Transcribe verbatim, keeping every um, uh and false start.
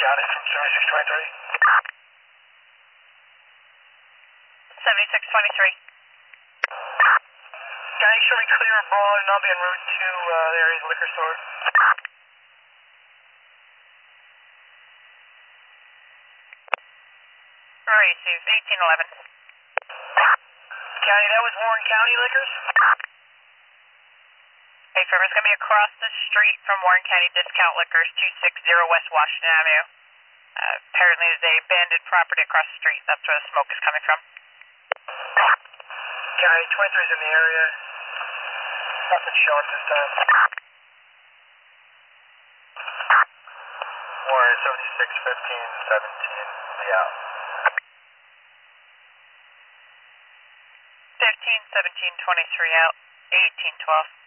got it from seventy-six twenty-three. seventy-six twenty-three. County, show me clear and broad, and I'll be en route to uh, the area's liquor store. Receive eighteen eleven. County, that was Warren County Liquors? Hey, Firm, it's going to be across the street from Warren County Discount Liquors, two sixty West Washington Avenue. Uh, apparently there's a abandoned property across the street. That's where the smoke is coming from. County, twenty-three's in the area. Nothing showing this time. Warren, seventy-six fifteen seventeen, yeah. fifteen seventeen twenty-three out, eighteen twelve.